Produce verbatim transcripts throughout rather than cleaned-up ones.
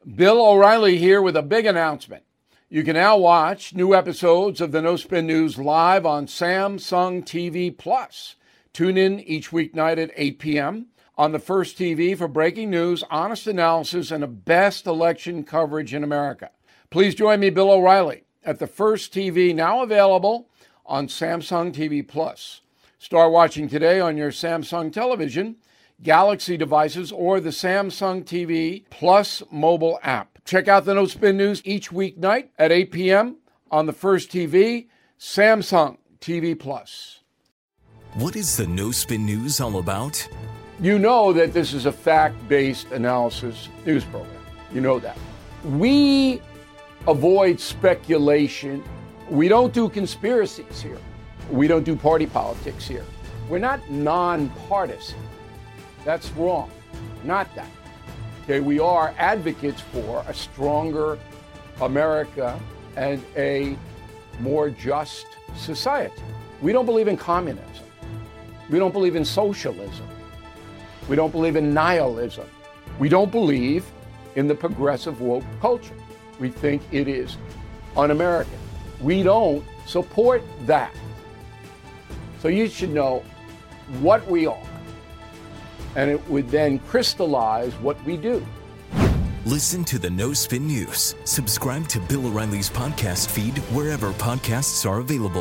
Bill O'Reilly here with a big announcement. You can now watch new episodes of the No Spin News live on Samsung T V Plus. Tune in each weeknight at eight p.m. on the First T V for breaking news, honest analysis, and the best election coverage in America. Please join me, Bill O'Reilly, at the First T V, now available on Samsung T V Plus. Start watching today on your Samsung television, Galaxy devices, or the Samsung T V Plus mobile app. Check out the No Spin News each weeknight at eight p.m. on the First T V, Samsung T V Plus. What is the No Spin News all about? You know that this is a fact-based analysis news program. You know that. We avoid speculation. We don't do conspiracies here. We don't do party politics here. We're not nonpartisan. That's wrong. Not that. Okay, we are advocates for a stronger America and a more just society. We don't believe in communism. We don't believe in socialism. We don't believe in nihilism. We don't believe in the progressive woke culture. We think it is un-American. We don't support that. So you should know what we are. And it would then crystallize what we do. Listen to the No Spin News. Subscribe to Bill O'Reilly's podcast feed wherever podcasts are available.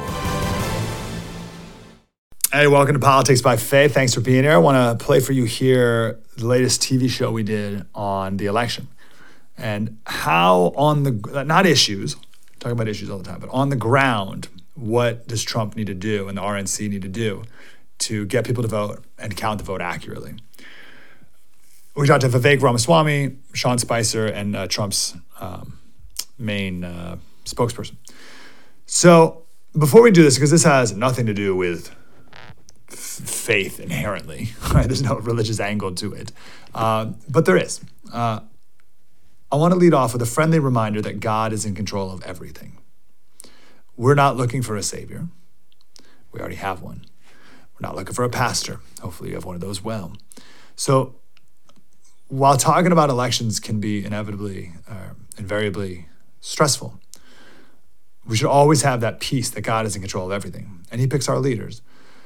Hey, welcome to Politics by Faith. Thanks for being here. I want to play for you here the latest T V show we did on the election and how on the, not issues, talking about issues all the time, but on the ground, what does Trump need to do and the R N C need to do to get people to vote and count the vote accurately. We talked to Vivek Ramaswamy, Sean Spicer, and uh, Trump's um, main uh, spokesperson. So before we do this, because this has nothing to do with f- faith inherently, right? There's no religious angle to it, uh, but there is. Uh, I want to lead off with a friendly reminder that God is in control of everything. We're not looking for a savior. We already have one. We're not looking for a pastor. Hopefully you have one of those well. So while talking about elections can be inevitably, uh, invariably stressful, we should always have that peace that God is in control of everything. And he picks our leaders.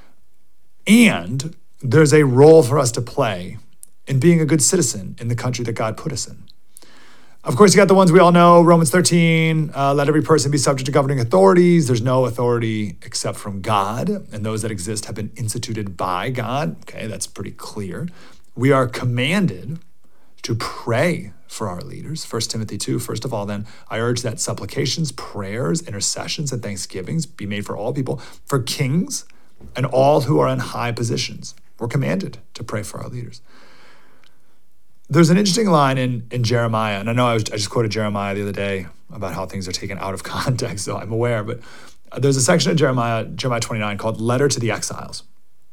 And there's a role for us to play in being a good citizen in the country that God put us in. Of course, you got the ones we all know, Romans thirteen, uh, let every person be subject to governing authorities. There's no authority except from God, and those that exist have been instituted by God. Okay, that's pretty clear. We are commanded to pray for our leaders. First Timothy two, first of all, then, I urge that supplications, prayers, intercessions, and thanksgivings be made for all people, for kings and all who are in high positions. We're commanded to pray for our leaders. There's an interesting line in, in Jeremiah, and I know I, was, I just quoted Jeremiah the other day about how things are taken out of context, so I'm aware, but there's a section of Jeremiah, Jeremiah twenty-nine, called Letter to the Exiles.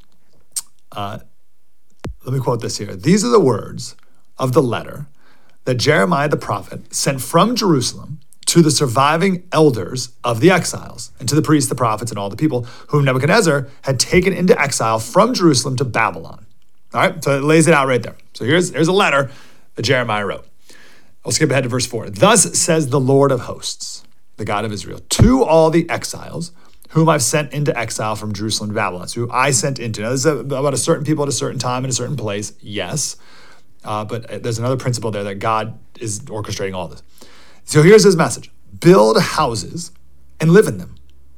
Uh, let me quote this here. These are the words of the letter that Jeremiah the prophet sent from Jerusalem to the surviving elders of the exiles, and to the priests, the prophets, and all the people whom Nebuchadnezzar had taken into exile from Jerusalem to Babylon. All right, so it lays it out right there. So here's, here's a letter that Jeremiah wrote. I'll skip ahead to verse four. Thus says the Lord of hosts, the God of Israel, to all the exiles whom I've sent into exile from Jerusalem to Babylon. So who I sent into. Now, this is about a certain people at a certain time in a certain place, yes. Uh, but there's another principle there that God is orchestrating all this. So here's his message. Build houses and live in them.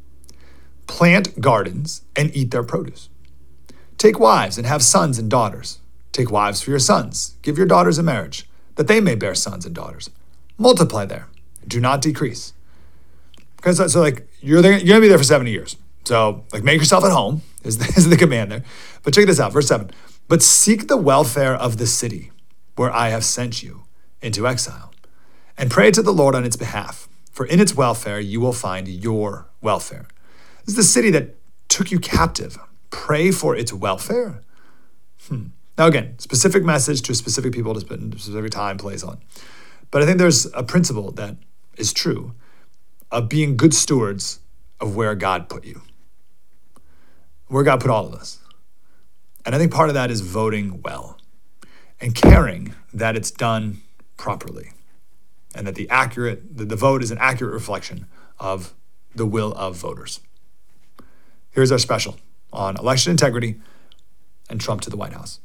Plant gardens and eat their produce. Take wives and have sons and daughters. Take wives for your sons. Give your daughters in marriage, that they may bear sons and daughters. Multiply there. Do not decrease. Okay, so, so like, you're there, you're going to be there for seventy years. So, like, make yourself at home is the, is the command there. But check this out, verse seven. But seek the welfare of the city where I have sent you into exile, and pray to the Lord on its behalf, for in its welfare you will find your welfare. This is the city that took you captive. Pray for its welfare? Hmm. Now again, specific message to specific people to specific time, place on. But I think there's a principle that is true of being good stewards of where God put you, where God put all of us. And I think part of that is voting well and caring that it's done properly. and that the accurate, the, the vote is an accurate reflection of the will of voters. Here's our special on election integrity and Trump to the White House.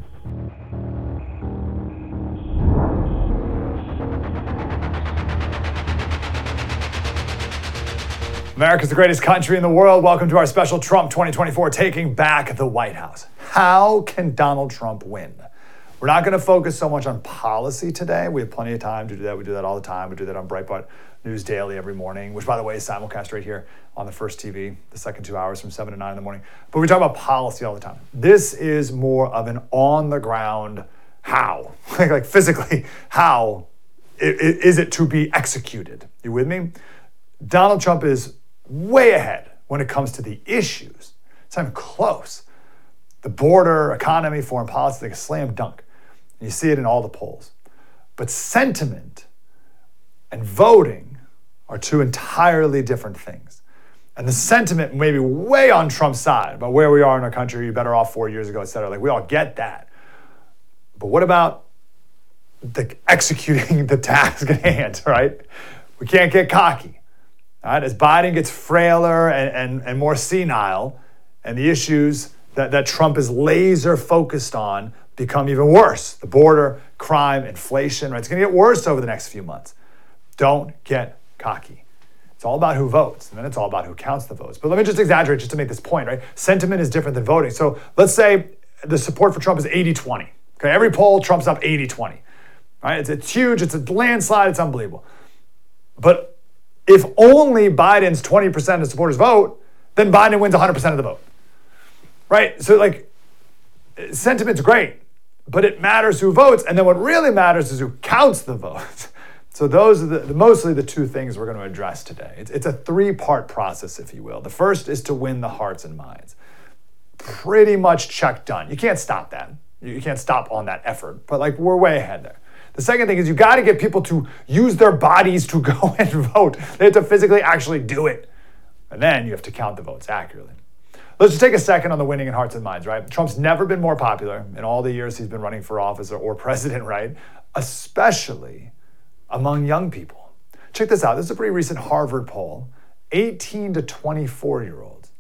America's the greatest country in the world. Welcome to our special Trump twenty twenty-four, Taking Back the White House. How can Donald Trump win? We're not going to focus so much on policy today. We have plenty of time to do that. We do that all the time. We do that on Breitbart News Daily every morning, which, by the way, is simulcast right here on the First T V, the second two hours from seven to nine in the morning. But we talk about policy all the time. This is more of an on-the-ground how, like, like physically, how is it to be executed? You with me? Donald Trump is way ahead when it comes to the issues. It's not even close. The border, economy, foreign policy, like a slam dunk. And you see it in all the polls. But sentiment and voting are two entirely different things. And the sentiment may be way on Trump's side about where we are in our country, you're better off four years ago, et cetera. Like, we all get that. But what about the executing the task at hand, right? We can't get cocky. All right, as Biden gets frailer and, and, and more senile, and the issues that, that Trump is laser focused on become even worse. The border, crime, inflation, right? It's gonna get worse over the next few months. Don't get cocky. It's all about who votes, and then it's all about who counts the votes. But let me just exaggerate just to make this point, right? Sentiment is different than voting. So let's say the support for Trump is eighty twenty. Okay, every poll, Trump's up eighty twenty. Right? It's, it's huge, it's a landslide, it's unbelievable. But if only Biden's twenty percent of supporters vote, then Biden wins one hundred percent of the vote, right? So like, sentiment's great, but it matters who votes, and then what really matters is who counts the votes. So those are the, mostly the two things we're going to address today. It's, it's a three-part process, if you will. The first is to win the hearts and minds. Pretty much check done. You can't stop that. You can't stop on that effort, but like, we're way ahead there. The second thing is you got to get people to use their bodies to go and vote. They have to physically actually do it. And then you have to count the votes accurately. Let's just take a second on the winning in hearts and minds, right? Trump's never been more popular in all the years he's been running for office or, or president, right? Especially among young people. Check this out. This is a pretty recent Harvard poll. eighteen to twenty-four year olds.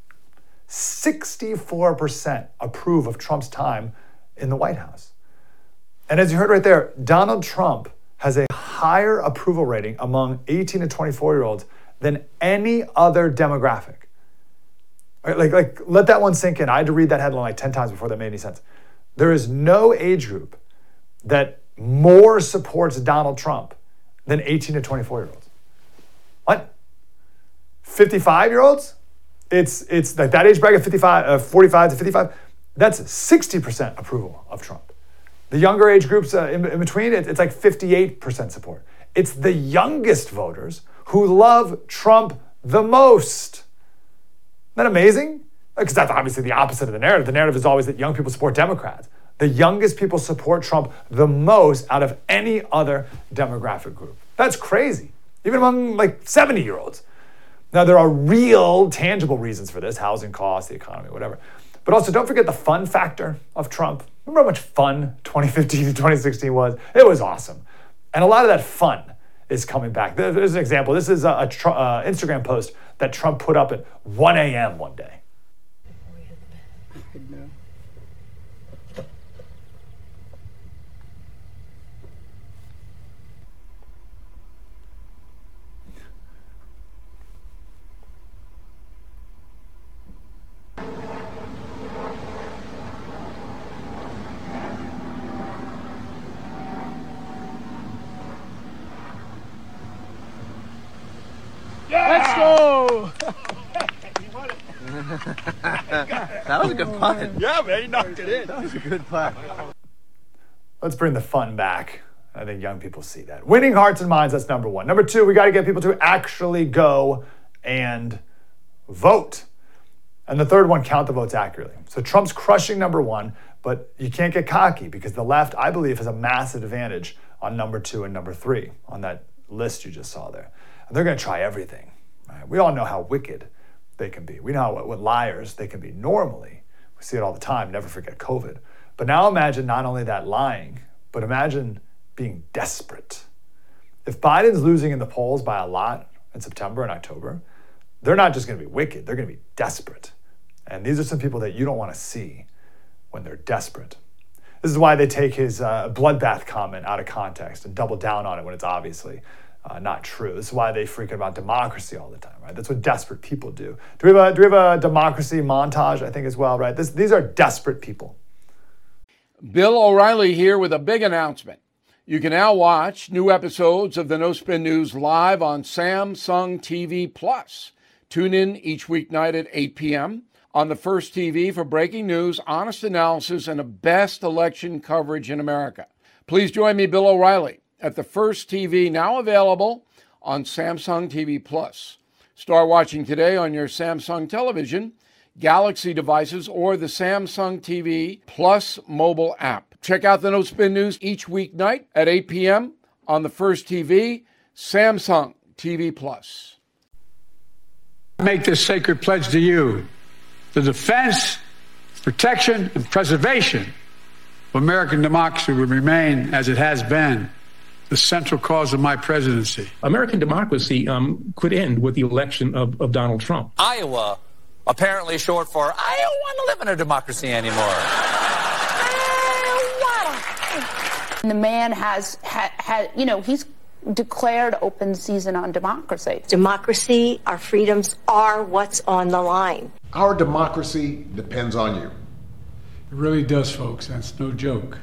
sixty-four percent approve of Trump's time in the White House. And as you heard right there, Donald Trump has a higher approval rating among eighteen to twenty-four year olds than any other demographic. Right, like, like, let that one sink in. I had to read that headline like ten times before that made any sense. There is no age group that more supports Donald Trump than eighteen to twenty-four year olds. What? fifty-five year olds? It's, it's like that age bracket, fifty-five, uh, forty-five to fifty-five. That's sixty percent approval of Trump. The younger age groups uh, in, in between, it, it's like fifty-eight percent support. It's the youngest voters who love Trump the most. Isn't that amazing? Because that's obviously the opposite of the narrative. The narrative is always that young people support Democrats. The youngest people support Trump the most out of any other demographic group. That's crazy, even among like seventy year olds. Now, there are real, tangible reasons for this, housing costs, the economy, whatever. But also, don't forget the fun factor of Trump. Remember how much fun twenty fifteen to twenty sixteen was? It was awesome. And a lot of that fun is coming back. There's an example. This is a, a tr- uh, Instagram post that Trump put up at one a.m. one day. Let's go! That was a good punt. Yeah, man, he knocked it in. That was a good punt. Let's bring the fun back. I think young people see that. Winning hearts and minds, that's number one. Number two, we got to get people to actually go and vote. And the third one, count the votes accurately. So Trump's crushing number one, but you can't get cocky because the left, I believe, has a massive advantage on number two and number three on that list you just saw there. And they're going to try everything. Right? We all know how wicked they can be. We know how, what liars they can be normally. We see it all the time. Never forget COVID. But now imagine not only that lying, but imagine being desperate. If Biden's losing in the polls by a lot in September and October, they're not just going to be wicked, they're going to be desperate. And these are some people that you don't want to see when they're desperate. This is why they take his uh, bloodbath comment out of context and double down on it when it's obviously uh, not true. This is why they freak out about democracy all the time, right? That's what desperate people do. Do we have a, do we have a democracy montage, I think, as well, right? This, these are desperate people. Bill O'Reilly here with a big announcement. You can now watch new episodes of the No Spin News live on Samsung T V Plus. Tune in each weeknight at eight p.m. on the First T V for breaking news, honest analysis, and the best election coverage in America. Please join me, Bill O'Reilly, at the First T V, now available on Samsung T V Plus. Start watching today on your Samsung television, Galaxy devices, or the Samsung T V Plus mobile app. Check out the No Spin News each weeknight at eight p.m. on the First T V, Samsung T V Plus. I make this sacred pledge to you. The defense, protection, and preservation of American democracy will remain, as it has been, the central cause of my presidency. American democracy um, could end with the election of, of Donald Trump. Iowa, apparently short for, I don't want to live in a democracy anymore. And the man has, ha, ha, you know, he's declared open season on democracy. Democracy, our freedoms are what's on the line. Our democracy depends on you. It really does, folks. That's no joke.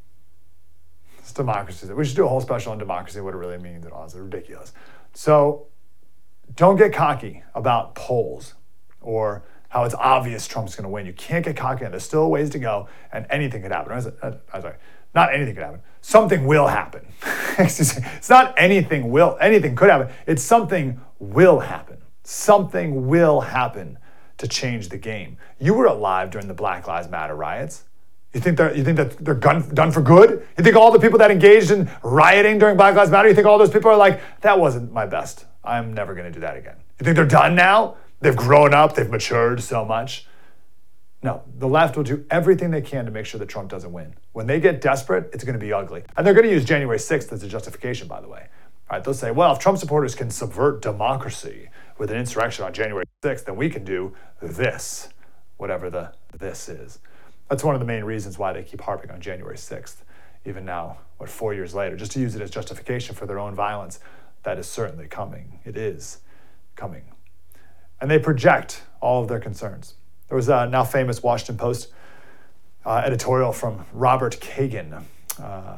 It's democracy. We should do a whole special on democracy, what it really means and all. It's ridiculous. So don't get cocky about polls or how it's obvious Trump's going to win. You can't get cocky. There's still ways to go, and anything could happen. I'm sorry. Not anything could happen. Something will happen. It's not anything will. Anything could happen. It's something will happen. Something will happen to change the game. You were alive during the Black Lives Matter riots. You think they're you think that they're gun, done for good? You think all the people that engaged in rioting during Black Lives Matter, you think all those people are like, that wasn't my best. I'm never going to do that again. You think they're done now? They've grown up. They've matured so much. No, the left will do everything they can to make sure that Trump doesn't win. When they get desperate, it's going to be ugly. And they're going to use January sixth as a justification, by the way. All right, they'll say, well, if Trump supporters can subvert democracy with an insurrection on January sixth, then we can do this, whatever the this is. That's one of the main reasons why they keep harping on January sixth, even now, what, four years later, just to use it as justification for their own violence. That is certainly coming. It is coming. And they project all of their concerns. There was a now famous Washington Post uh, editorial from Robert Kagan uh,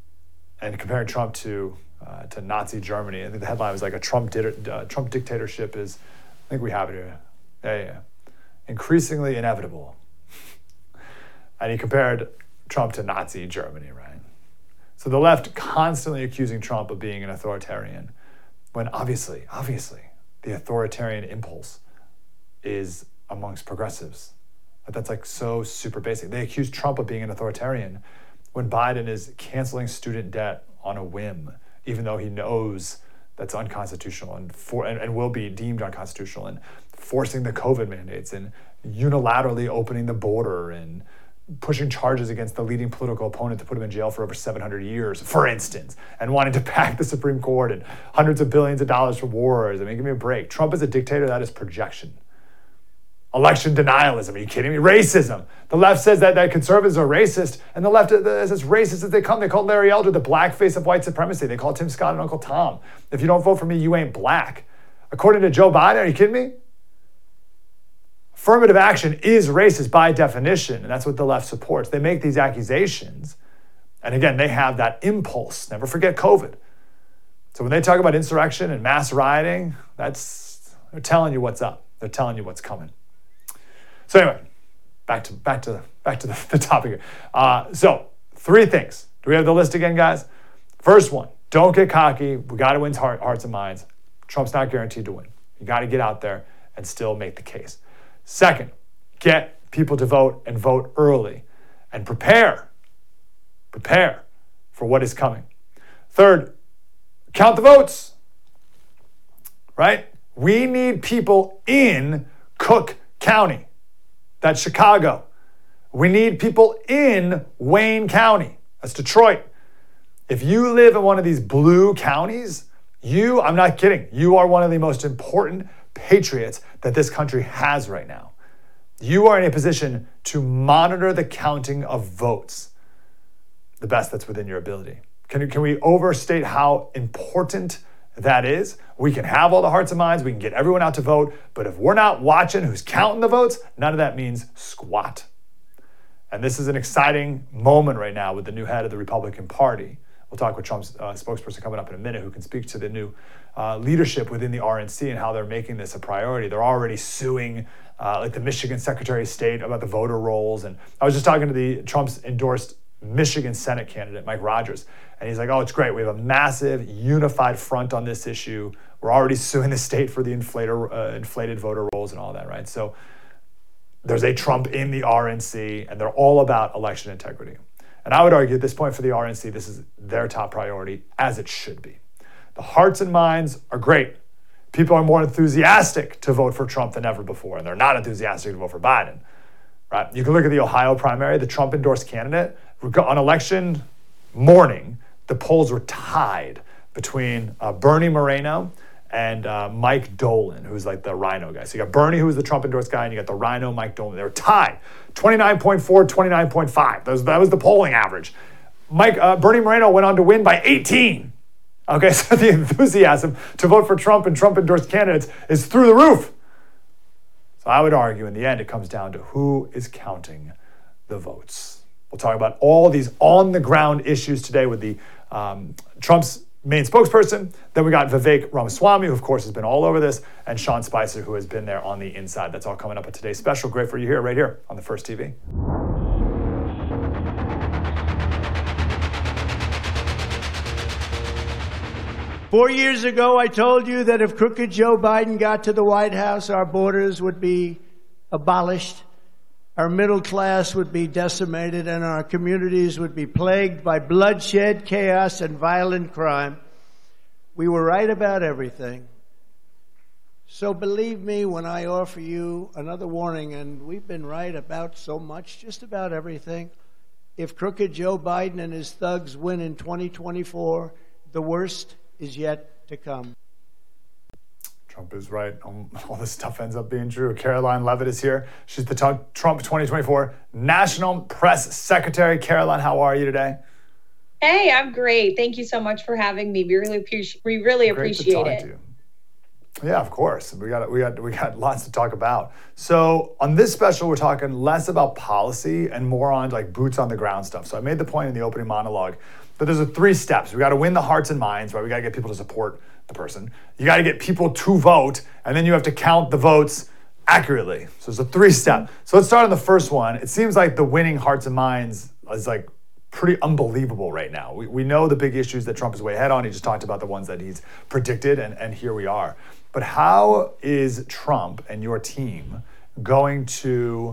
and comparing Trump to uh, to Nazi Germany. I think the headline was like a Trump di- uh, Trump dictatorship is, I think we have it here, yeah, yeah, increasingly inevitable. And he compared Trump to Nazi Germany, right? So the left constantly accusing Trump of being an authoritarian, when obviously, obviously, the authoritarian impulse is amongst progressives. That's like so super basic. They accuse Trump of being an authoritarian when Biden is canceling student debt on a whim, even though he knows that's unconstitutional and for and, and will be deemed unconstitutional, and forcing the COVID mandates and unilaterally opening the border and pushing charges against the leading political opponent to put him in jail for over seven hundred years, for instance, and wanting to pack the Supreme Court and hundreds of billions of dollars for wars. I mean, give me a break. Trump is a dictator. That is projection. Election denialism. Are you kidding me? Racism. The left says that, that conservatives are racist, and the left is as racist as they come. They called Larry Elder the blackface of white supremacy. They called Tim Scott and Uncle Tom. If you don't vote for me, you ain't black. According to Joe Biden, are you kidding me? Affirmative action is racist by definition, and that's what the left supports. They make these accusations, and again, they have that impulse. Never forget COVID. So when they talk about insurrection and mass rioting, that's they're telling you what's up. They're telling you what's coming. So anyway, back to back to back to the, the topic here. Uh, so three things. Do we have the list again, guys? First one: don't get cocky. We got to win heart, hearts and minds. Trump's not guaranteed to win. You got to get out there and still make the case. Second, get people to vote and vote early, and prepare. Prepare for what is coming. Third, count the votes. Right? We need people in Cook County. That's Chicago. We need people in Wayne County. That's Detroit. If you live in one of these blue counties, you, I'm not kidding, you are one of the most important patriots that this country has right now. You are in a position to monitor the counting of votes the best that's within your ability. Can, can we overstate how important that is? We can have all the hearts and minds, we can get everyone out to vote, but if we're not watching who's counting the votes, none of that means squat. And this is an exciting moment right now with the new head of the Republican Party. We'll talk with Trump's uh, spokesperson coming up in a minute who can speak to the new uh, leadership within the R N C and how they're making this a priority. They're already suing uh, like the Michigan Secretary of State about the voter rolls. And I was just talking to the Trump's endorsed Michigan Senate candidate, Mike Rogers, and he's like, oh, it's great. We have a massive unified front on this issue. We're already suing the state for the inflator, uh, inflated voter rolls and all that, right? So there's a Trump in the R N C, and they're all about election integrity. And I would argue at this point for the R N C, this is their top priority, as it should be. The hearts and minds are great. People are more enthusiastic to vote for Trump than ever before, and they're not enthusiastic to vote for Biden, right? You can look at the Ohio primary, the Trump-endorsed candidate. On election morning, the polls were tied between uh, Bernie Moreno and uh, Mike Dolan, who's like the Rhino guy. So you got Bernie, who was the Trump-endorsed guy, and you got the Rhino, Mike Dolan. They were tied, twenty-nine point four, twenty-nine point five. That was, that was the polling average. Mike uh, Bernie Moreno went on to win by eighteen. Okay, so the enthusiasm to vote for Trump and Trump-endorsed candidates is through the roof. So I would argue in the end, it comes down to who is counting the votes. We'll talk about all these on-the-ground issues today with the um, Trump's main spokesperson. Then we got Vivek Ramaswamy, who of course has been all over this, and Sean Spicer, who has been there on the inside. That's all coming up at today's special. Great for you here, right here on the First T V. Four years ago, I told you that if crooked Joe Biden got to the White House, our borders would be abolished, our middle class would be decimated, and our communities would be plagued by bloodshed, chaos, and violent crime. We were right about everything. So believe me when I offer you another warning, and we've been right about so much, just about everything. If crooked Joe Biden and his thugs win in twenty twenty-four, the worst is yet to come. Trump is right. Um, all this stuff ends up being true. Caroline Levitt is here. She's the t- Trump twenty twenty-four National Press Secretary. Caroline, how are you today? Hey, I'm great. Thank you so much for having me. We really appreciate. We really Great appreciate to talk it. To you. Yeah, of course. We got we got we got lots to talk about. So on this special, we're talking less about policy and more on like boots on the ground stuff. So I made the point in the opening monologue that there's a three steps. We got to win the hearts and minds, right? We got to get people to support the person. You got to get people to vote, and then you have to count the votes accurately. So it's a three-step. So let's start on the first one. It seems like the winning hearts and minds is like pretty unbelievable right now. We we know the big issues that Trump is way ahead on. He just talked about the ones that he's predicted, and, and here we are. But how is Trump and your team going to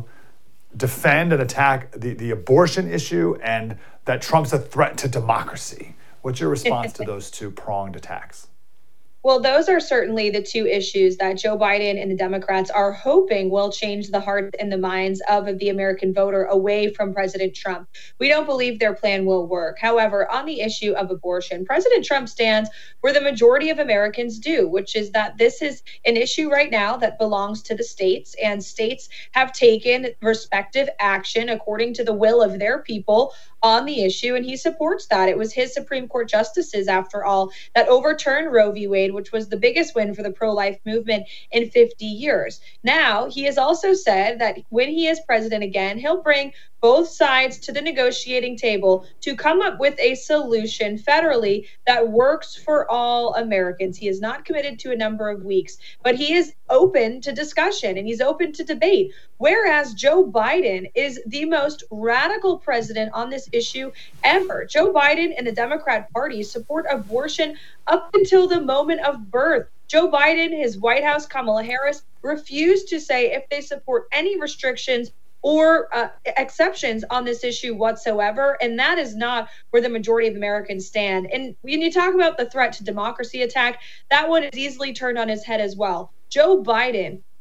defend and attack the, the abortion issue and that Trump's a threat to democracy? What's your response to those two pronged attacks? Well, those are certainly the two issues that Joe Biden and the Democrats are hoping will change the hearts and the minds of the American voter away from President Trump. We don't believe their plan will work. However, on the issue of abortion, President Trump stands where the majority of Americans do, which is that this is an issue right now that belongs to the states, and states have taken respective action according to the will of their people on the issue, and he supports that. It was his Supreme Court justices, after all, that overturned Roe v. Wade, which was the biggest win for the pro-life movement in fifty years. Now, he has also said that when he is president again, he'll bring both sides to the negotiating table to come up with a solution federally that works for all Americans. He is not committed to a number of weeks, but he is open to discussion and he's open to debate. Whereas Joe Biden is the most radical president on this issue ever. Joe Biden and the Democrat Party support abortion up until the moment of birth. Joe Biden, his White House, Kamala Harris, refused to say if they support any restrictions or uh, exceptions on this issue whatsoever. And that is not where the majority of Americans stand. And when you talk about the threat to democracy attack, that one is easily turned on his head as well. Joe Biden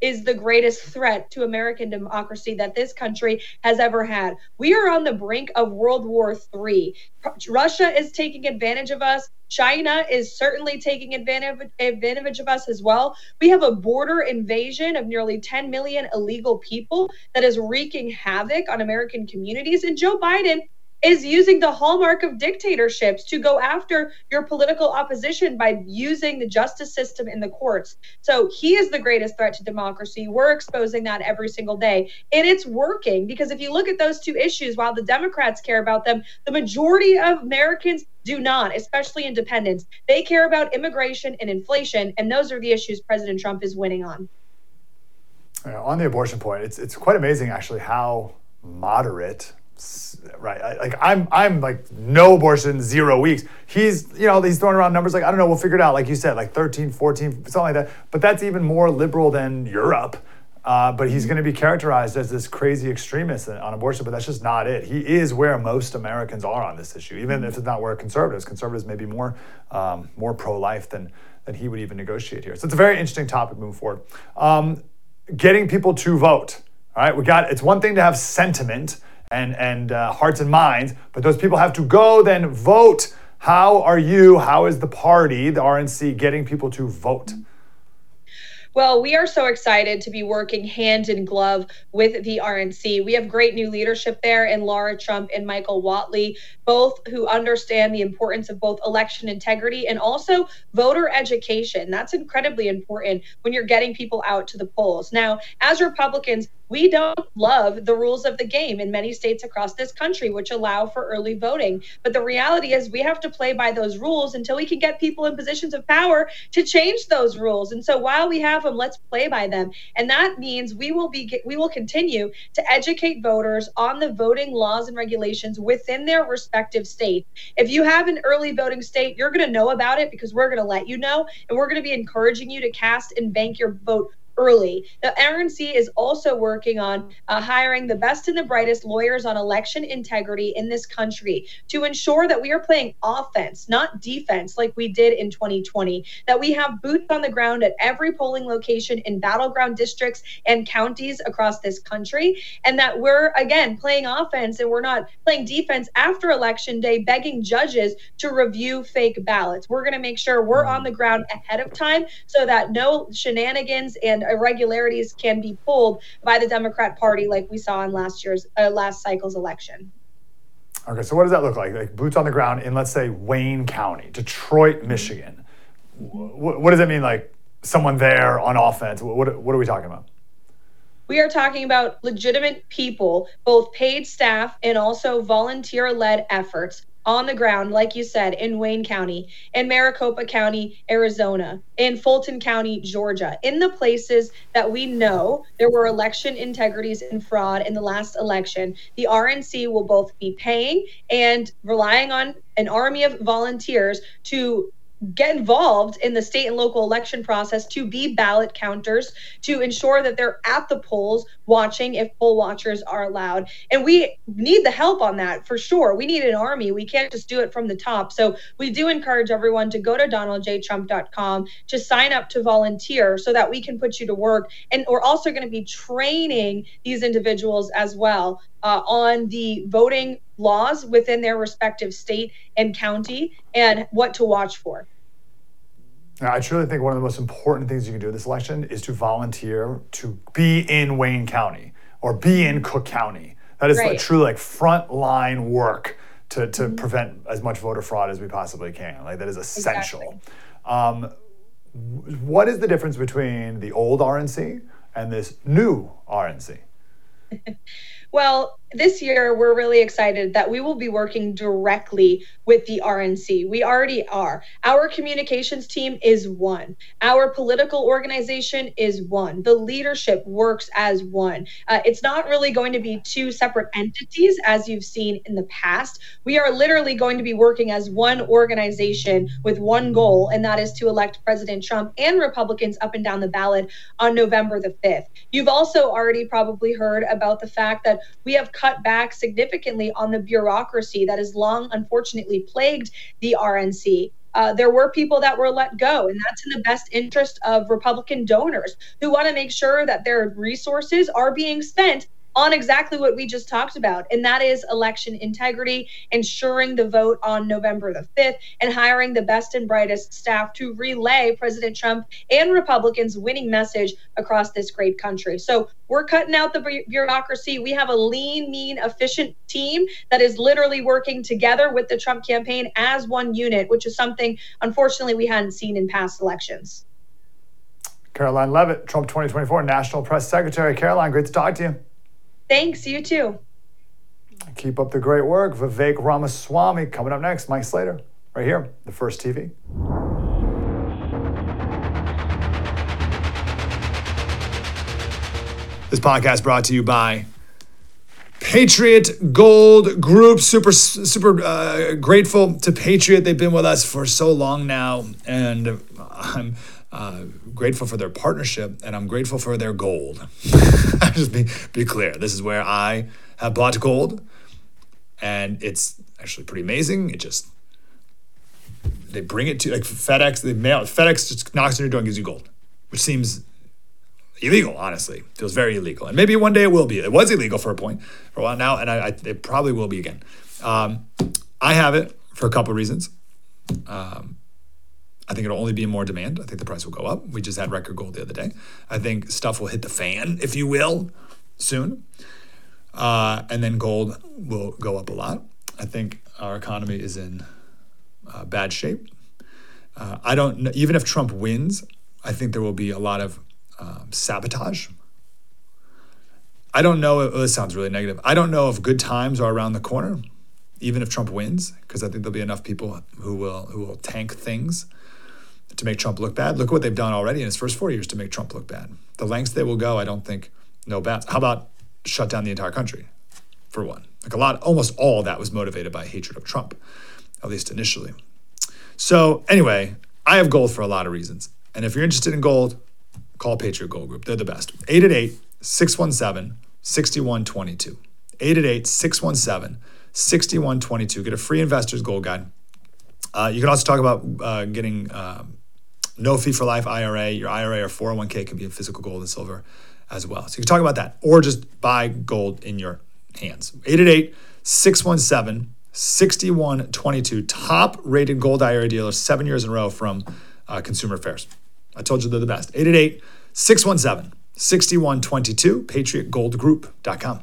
is the greatest threat to American democracy that this country has ever had. We are on the brink of World War Three. Russia is taking advantage of us. China is certainly taking advantage, advantage of us as well. We have a border invasion of nearly ten million illegal people that is wreaking havoc on American communities. And Joe Biden is using the hallmark of dictatorships to go after your political opposition by using the justice system in the courts. So he is the greatest threat to democracy. We're exposing that every single day. And it's working, because if you look at those two issues, while the Democrats care about them, the majority of Americans do not, especially independents. They care about immigration and inflation, and those are the issues President Trump is winning on. Uh, on the abortion point, it's it's quite amazing actually how moderate. Right, I, like I'm, I'm like no abortion, zero weeks. He's, you know, he's throwing around numbers like I don't know, we'll figure it out. Like you said, like thirteen, fourteen, something like that. But that's even more liberal than Europe. Uh, but he's going to be characterized as this crazy extremist on abortion. But that's just not it. He is where most Americans are on this issue, even if it's not where conservatives. Conservatives may be more, um, more pro-life than than he would even negotiate here. So it's a very interesting topic moving forward. Um, getting people to vote. All right, we got. It's one thing to have sentiment and and uh, hearts and minds, but those people have to go then vote. How are you, how is the party, the R N C, getting people to vote? Well, we are so excited to be working hand in glove with the R N C. We have great new leadership there in Laura Trump and Michael Whatley, both who understand the importance of both election integrity and also voter education. That's incredibly important when you're getting people out to the polls. Now, as Republicans, we don't love the rules of the game in many states across this country, which allow for early voting. But the reality is we have to play by those rules until we can get people in positions of power to change those rules. And so while we have them, let's play by them. And that means we will be we will continue to educate voters on the voting laws and regulations within their respective state. If you have an early voting state, you're going to know about it because we're going to let you know, and we're going to be encouraging you to cast and bank your vote early. The R N C is also working on uh, hiring the best and the brightest lawyers on election integrity in this country to ensure that we are playing offense, not defense, like we did in twenty twenty, that we have boots on the ground at every polling location in battleground districts and counties across this country, and that we're, again, playing offense and we're not playing defense after Election Day, begging judges to review fake ballots. We're going to make sure we're on the ground ahead of time so that no shenanigans and irregularities can be pulled by the Democrat Party like we saw in last year's uh, last cycle's election. Okay, so what does that look like? Like boots on the ground in, let's say, Wayne County, Detroit, Michigan. What, what does it mean, like someone there on offense? What, what are we talking about? We are talking about legitimate people, both paid staff and also volunteer-led efforts on the ground, like you said, in Wayne County, in Maricopa County, Arizona, in Fulton County, Georgia, in the places that we know there were election integrities and fraud in the last election. The R N C will both be paying and relying on an army of volunteers to get involved in the state and local election process, to be ballot counters, to ensure that they're at the polls watching if poll watchers are allowed. And we need the help on that for sure. We need an army. We can't just do it from the top. So we do encourage everyone to go to donald j trump dot com to sign up to volunteer so that we can put you to work. And we're also going to be training these individuals as well uh, on the voting laws within their respective state and county and what to watch for. Now, I truly think one of the most important things you can do this election is to volunteer to be in Wayne County or be in Cook County. That is right. like, truly like frontline work to, to mm-hmm. prevent as much voter fraud as we possibly can. Like that is essential. Exactly. Um, what is the difference between the old R N C and this new R N C? Well, this year, we're really excited that we will be working directly with the R N C. We already are. Our communications team is one. Our political organization is one. The leadership works as one. Uh, it's not really going to be two separate entities as you've seen in the past. We are literally going to be working as one organization with one goal, and that is to elect President Trump and Republicans up and down the ballot on November the fifth. You've also already probably heard about the fact that we have cut back significantly on the bureaucracy that has long, unfortunately, plagued the R N C. uh, there were people that were let go, and that's in the best interest of Republican donors who want to make sure that their resources are being spent on exactly what we just talked about, and that is election integrity, ensuring the vote on November the fifth, and hiring the best and brightest staff to relay President Trump and Republicans' winning message across this great country. So we're cutting out the bureaucracy. We have a lean, mean, efficient team that is literally working together with the Trump campaign as one unit, which is something, unfortunately, we hadn't seen in past elections. Karoline Leavitt, Trump twenty twenty-four National Press Secretary. Caroline, great to talk to you. Thanks, you too. Keep up the great work. Vivek Ramaswamy coming up next. Mike Slater, right here, The First T V. This podcast brought to you by Patriot Gold Group. Super, super uh, grateful to Patriot. They've been with us for so long now, and I'm Uh, grateful for their partnership, and I'm grateful for their gold. Just be, be clear. This is where I have bought gold, and it's actually pretty amazing. It just, they bring it to, like FedEx, they mail it. FedEx just knocks on your door and gives you gold, which seems illegal, honestly. Feels very illegal. And maybe one day it will be. It was illegal for a point, for a while now, and I, I, it probably will be again. Um, I have it for a couple of reasons. Um, I think it'll only be in more demand. I think the price will go up. We just had record gold the other day. I think stuff will hit the fan, if you will, soon. Uh, and then gold will go up a lot. I think our economy is in uh, bad shape. Uh, I don't know, even if Trump wins, I think there will be a lot of um, sabotage. I don't know, if, oh, this sounds really negative. I don't know if good times are around the corner, even if Trump wins, because I think there'll be enough people who will who will tank things to make Trump look bad. Look at what they've done already in his first four years to make Trump look bad. The lengths they will go, I don't think, no bats. How about shut down the entire country, for one? Like a lot, almost all of that was motivated by hatred of Trump, at least initially. So anyway, I have gold for a lot of reasons. And if you're interested in gold, call Patriot Gold Group. They're the best. eight eight eight, six one seven, six one two two. eight eight eight, six one seven, six one two two. Get a free investor's gold guide. Uh, you can also talk about uh, getting um, no fee for life I R A. Your I R A or four oh one k can be in physical gold and silver as well. So you can talk about that, or just buy gold in your hands. eight eight eight, six one seven, six one two two. Top rated gold I R A dealer seven years in a row from uh, Consumer Affairs. I told you they're the best. eight eight eight, six one seven, six one two two. patriot gold group dot com.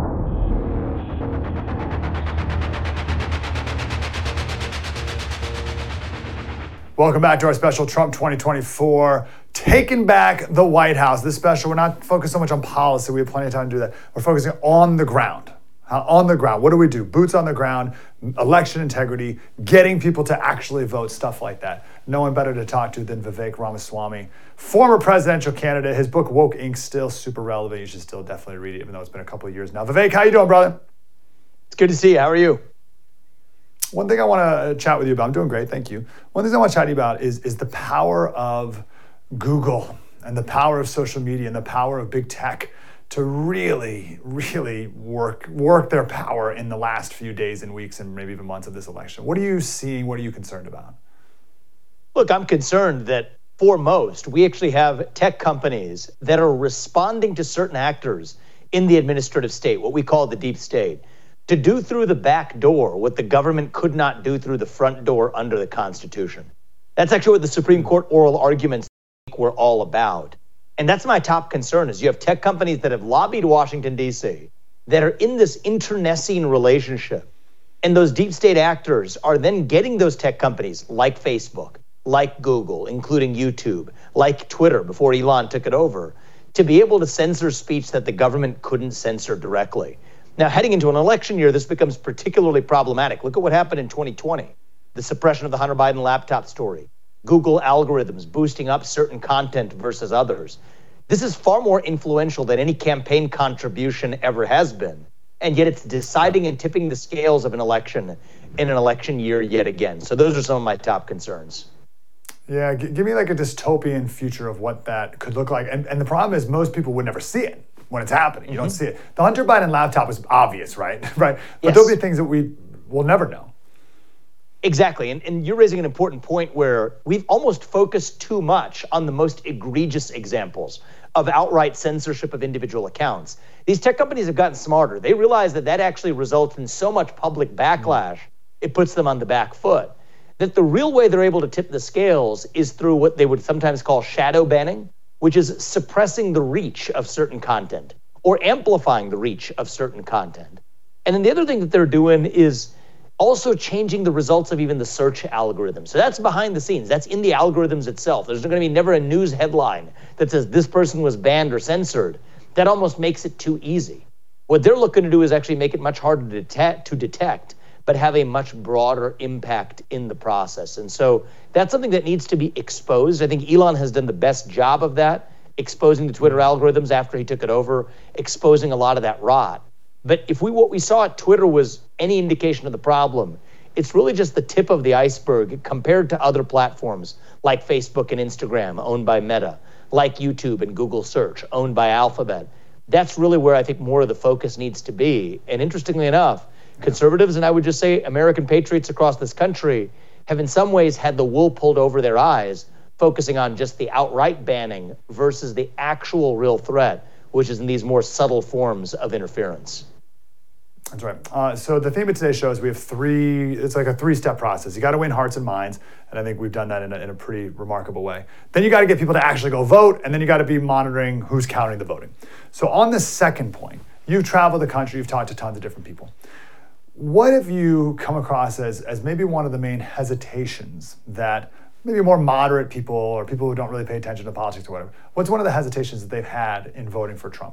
Welcome back to our special Trump twenty twenty-four, Taking Back the White House. This special, we're not focused so much on policy. We have plenty of time to do that. We're focusing on the ground. How, on the ground. What do we do? Boots on the ground, election integrity, getting people to actually vote, stuff like that. No one better to talk to than Vivek Ramaswamy, former presidential candidate. His book, Woke Incorporated, still super relevant. You should still definitely read it, even though it's been a couple of years now. Vivek, how you doing, brother? It's good to see you. How are you? One thing I want to chat with you about, I'm doing great, thank you. One thing I want to chat to you about is, is the power of Google and the power of social media and the power of big tech to really, really work work their power in the last few days and weeks and maybe even months of this election. What are you seeing? What are you concerned about? Look, I'm concerned that for most, we actually have tech companies that are responding to certain actors in the administrative state, what we call the deep state, to do through the back door what the government could not do through the front door under the Constitution. That's actually what the Supreme Court oral arguments were all about. And that's my top concern, is you have tech companies that have lobbied Washington, D C, that are in this internecine relationship. And those deep state actors are then getting those tech companies like Facebook, like Google, including YouTube, like Twitter before Elon took it over, to be able to censor speech that the government couldn't censor directly. Now, heading into an election year, this becomes particularly problematic. Look at what happened in twenty twenty. The suppression of the Hunter Biden laptop story. Google algorithms boosting up certain content versus others. This is far more influential than any campaign contribution ever has been. And yet it's deciding and tipping the scales of an election in an election year yet again. So those are some of my top concerns. Yeah, g- give me like a dystopian future of what that could look like. And, and the problem is most people would never see it when it's happening. You mm-hmm. don't see it. The Hunter Biden laptop is obvious, right? right. But yes. There'll be things that we will never know. Exactly. And, and you're raising an important point where we've almost focused too much on the most egregious examples of outright censorship of individual accounts. These tech companies have gotten smarter. They realize that that actually results in so much public backlash, it puts them on the back foot. That the real way they're able to tip the scales is through what they would sometimes call shadow banning, which is suppressing the reach of certain content or amplifying the reach of certain content. And then the other thing that they're doing is also changing the results of even the search algorithm. So that's behind the scenes. That's in the algorithms itself. There's going to be never a news headline that says this person was banned or censored. That almost makes it too easy. What they're looking to do is actually make it much harder to detect, to detect, but have a much broader impact in the process. And so that's something that needs to be exposed. I think Elon has done the best job of that, exposing the Twitter algorithms after he took it over, exposing a lot of that rot. But if we what we saw at Twitter was any indication of the problem, it's really just the tip of the iceberg compared to other platforms like Facebook and Instagram, owned by Meta, like YouTube and Google Search, owned by Alphabet. That's really where I think more of the focus needs to be. And interestingly enough, conservatives, and I would just say American patriots across this country, have in some ways had the wool pulled over their eyes, focusing on just the outright banning versus the actual real threat, which is in these more subtle forms of interference. That's right. Uh, so the theme of today's show is we have three, it's like a three-step process. You got to win hearts and minds, and I think we've done that in a, in a pretty remarkable way. Then you got to get people to actually go vote, and then you got to be monitoring who's counting the voting. So on the second point, you've traveled the country, you've talked to tons of different people. What have you come across as, as maybe one of the main hesitations that maybe more moderate people or people who don't really pay attention to politics or whatever, what's one of the hesitations that they've had in voting for Trump?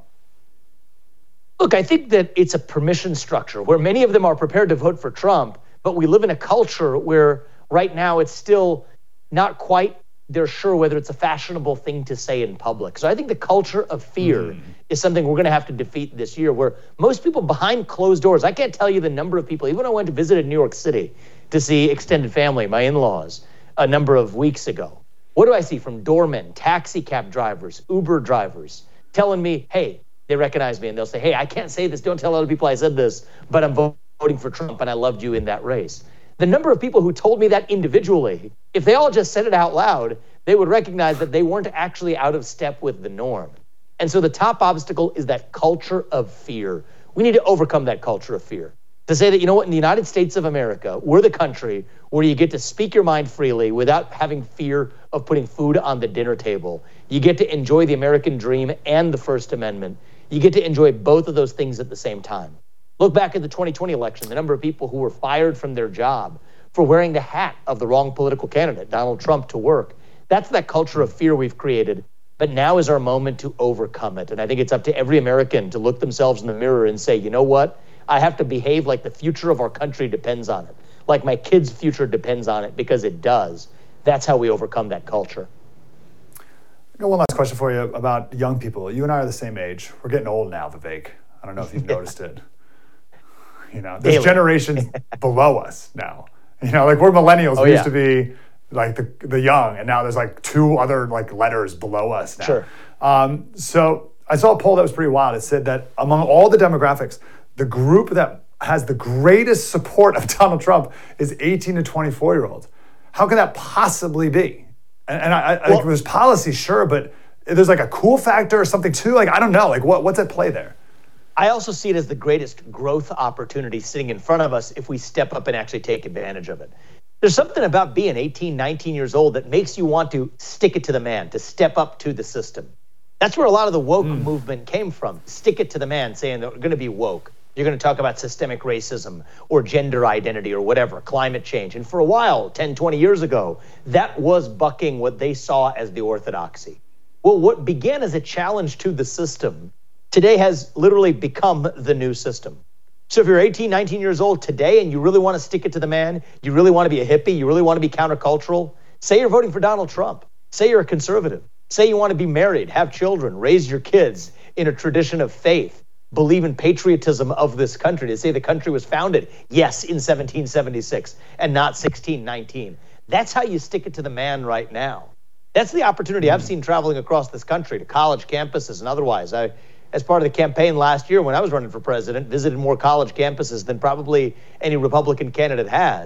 Look, I think that it's a permission structure where many of them are prepared to vote for Trump, but we live in a culture where right now it's still not quite, they're sure whether it's a fashionable thing to say in public. So I think the culture of fear mm. is something we're going to have to defeat this year, where most people behind closed doors, I can't tell you the number of people, even when I went to visit in New York City to see extended family, my in-laws, a number of weeks ago. What do I see from doormen, taxi cab drivers, Uber drivers, telling me, hey, they recognize me and they'll say, hey, I can't say this, don't tell other people I said this, but I'm voting for Trump and I loved you in that race. The number of people who told me that individually, if they all just said it out loud, they would recognize that they weren't actually out of step with the norm. And so the top obstacle is that culture of fear. We need to overcome that culture of fear. To say that, you know what, in the United States of America, we're the country where you get to speak your mind freely without having fear of putting food on the dinner table. You get to enjoy the American dream and the First Amendment. You get to enjoy both of those things at the same time. Look back at the twenty twenty election, the number of people who were fired from their job for wearing the hat of the wrong political candidate, Donald Trump, to work. That's that culture of fear we've created. But now is our moment to overcome it. And I think it's up to every American to look themselves in the mirror and say, you know what? I have to behave like the future of our country depends on it, like my kids' future depends on it, because it does. That's how we overcome that culture. I got one last question for you about young people. You and I are the same age. We're getting old now, Vivek. I don't know if you've noticed it. You know, there's Daily. generations below us now. You know, like we're millennials. Oh, we yeah. used to be like the the young, and now there's like two other like letters below us now. Sure. Um, so I saw a poll that was pretty wild. It said that among all the demographics, the group that has the greatest support of Donald Trump is eighteen to twenty-four year olds. How can that possibly be? And, and I, I well, think there's policy, sure, but there's like a cool factor or something too. Like, I don't know, like what, what's at play there? I also see it as the greatest growth opportunity sitting in front of us if we step up and actually take advantage of it. There's something about being eighteen, nineteen years old that makes you want to stick it to the man, to step up to the system. That's where a lot of the woke mm. movement came from. Stick it to the man, saying that we're going to be woke. You're going to talk about systemic racism or gender identity or whatever, climate change. And for a while, ten, twenty years ago, that was bucking what they saw as the orthodoxy. Well, what began as a challenge to the system today has literally become the new system. So if you're eighteen, nineteen years old today and you really want to stick it to the man, you really want to be a hippie, you really want to be countercultural, say you're voting for Donald Trump. Say you're a conservative. Say you want to be married, have children, raise your kids in a tradition of faith, believe in patriotism of this country, to say the country was founded, yes, in seventeen seventy-six and not sixteen nineteen. That's how you stick it to the man right now. That's the opportunity I've seen traveling across this country to college campuses and otherwise. I, as part of the campaign last year when I was running for president, visited more college campuses than probably any Republican candidate has.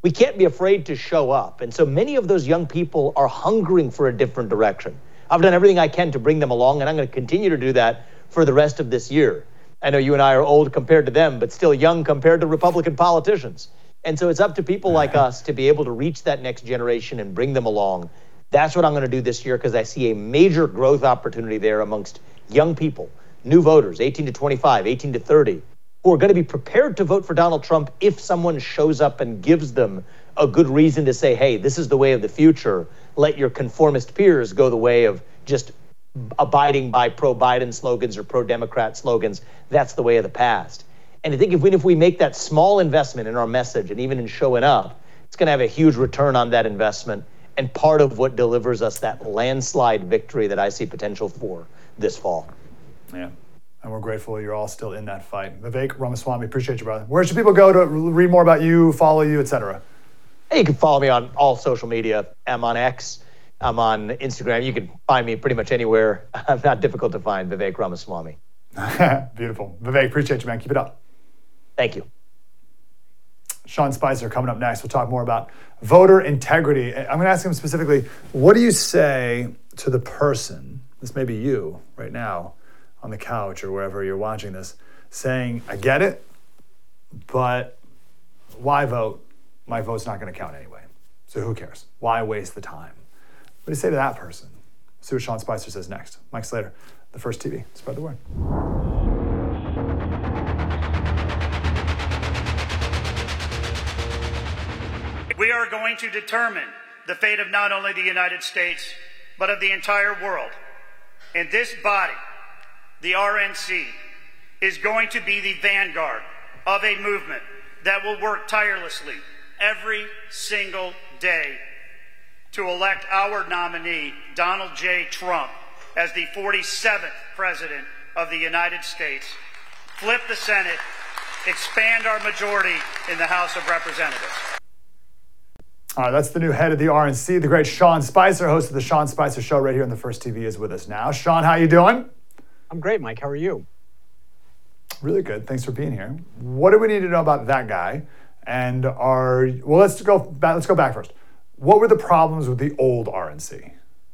we can't be afraid to show up. And so many of those young people are hungering for a different direction. I've done everything I can to bring them along, and I'm going to continue to do that for the rest of this year. I know you and I are old compared to them, but still young compared to Republican politicians. And so it's up to people like us to be able to reach that next generation and bring them along. That's what I'm going to do this year, because I see a major growth opportunity there amongst young people, new voters, eighteen to twenty-five, eighteen to thirty, who are going to be prepared to vote for Donald Trump if someone shows up and gives them a good reason to say, hey, this is the way of the future. Let your conformist peers go the way of just abiding by pro-Biden slogans or pro-Democrat slogans. That's the way of the past. And I think if we, if we make that small investment in our message and even in showing up, it's going to have a huge return on that investment, and part of what delivers us that landslide victory that I see potential for this fall. Yeah. And we're grateful you're all still in that fight. Vivek Ramaswamy, appreciate you, brother. Where should people go to read more about you, follow you, et cetera? Hey, you can follow me on all social media. I'm on X. I'm on Instagram. You can find me pretty much anywhere. I'm not difficult to find, Vivek Ramaswamy. Beautiful. Vivek, appreciate you, man. Keep it up. Thank you. Sean Spicer coming up next. We'll talk more about voter integrity. I'm going to ask him specifically, what do you say to the person, this may be you right now, on the couch or wherever you're watching this, saying, I get it, but why vote? My vote's not going to count anyway. So who cares? Why waste the time? What do you say to that person? See what Sean Spicer says next. Mike Slater, The First T V. Spread the word. We are going to determine the fate of not only the United States, but of the entire world. And this body, the R N C, is going to be the vanguard of a movement that will work tirelessly every single day to elect our nominee, Donald J. Trump, as the forty-seventh President of the United States, flip the Senate, expand our majority in the House of Representatives. All right, that's the new head of the R N C, the great Sean Spicer, host of the Sean Spicer Show right here on The First T V, is with us now. Sean, how you doing? I'm great, Mike. How are you? Really good. Thanks for being here. What do we need to know about that guy? And are well, let's go back. Let's go back first. What were the problems with the old R N C?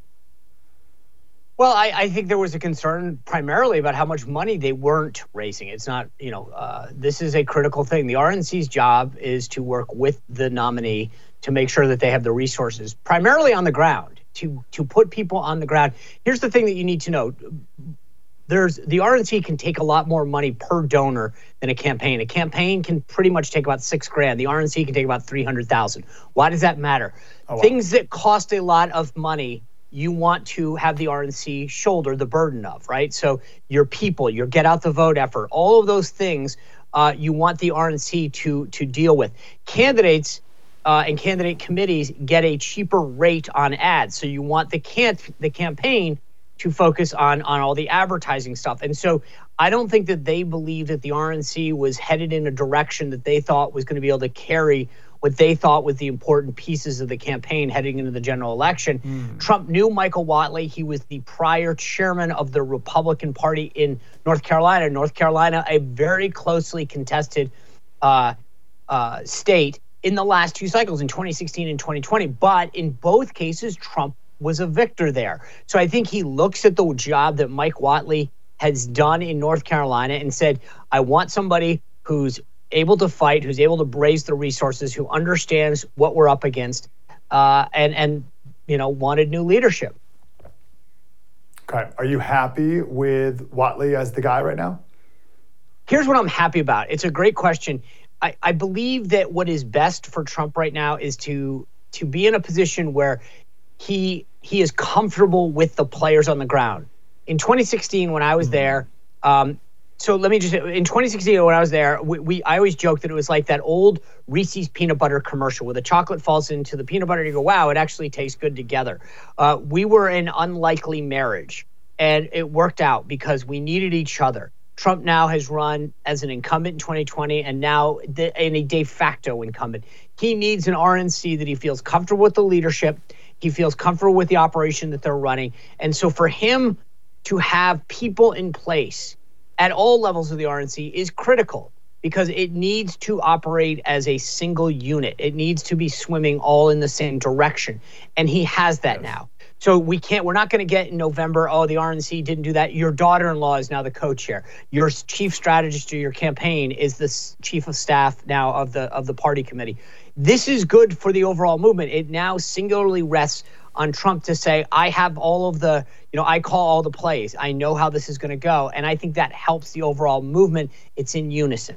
Well, I, I think there was a concern primarily about how much money they weren't raising. It's not, you know, uh, this is a critical thing. The R N C's job is to work with the nominee to make sure that they have the resources, primarily on the ground, to to put people on the ground. Here's the thing that you need to know. There's the R N C can take a lot more money per donor than a campaign. A campaign can pretty much take about six grand. The R N C can take about three hundred thousand. Why does that matter? Oh, wow. Things that cost a lot of money, you want to have the R N C shoulder the burden of, right? So your people, your get out the vote effort, all of those things, uh, you want the R N C to to deal with. Candidates uh, and candidate committees get a cheaper rate on ads, so you want the can the campaign to focus on on all the advertising stuff. And so I don't think that they believe that the R N C was headed in a direction that they thought was going to be able to carry what they thought was the important pieces of the campaign heading into the general election. Mm. Trump knew Michael Whatley. He was the prior chairman of the Republican Party in North Carolina. North Carolina, a very closely contested uh, uh, state in the last two cycles, in twenty sixteen and twenty twenty. But in both cases, Trump was a victor there. So I think he looks at the job that Mike Whatley has done in North Carolina and said, I want somebody who's able to fight, who's able to raise the resources, who understands what we're up against, uh, and, and, you know, wanted new leadership. Okay. Are you happy with Whatley as the guy right now? Here's what I'm happy about. It's a great question. I, I believe that what is best for Trump right now is to to be in a position where he he is comfortable with the players on the ground. In twenty sixteen, when I was mm-hmm. there, um, so let me just, in twenty sixteen, when I was there, we, we I always joked that it was like that old Reese's peanut butter commercial where the chocolate falls into the peanut butter and you go, wow, it actually tastes good together. Uh, we were an unlikely marriage, and it worked out because we needed each other. Trump now has run as an incumbent in twenty twenty and now de, in a de facto incumbent. He needs an R N C that he feels comfortable with the leadership. He feels comfortable with the operation that they're running. And so for him to have people in place at all levels of the R N C is critical. because it needs to operate as a single unit. It needs to be swimming all in the same direction. And he has that now. So we can't, we're not going to get in November, oh, the R N C didn't do that. Your daughter-in-law is now the co-chair. Your chief strategist of your campaign is the chief of staff now of the of the party committee. This is good for the overall movement. It now singularly rests on Trump to say, I have all of the, you know, I call all the plays. I know how this is going to go. And I think that helps the overall movement. It's in unison.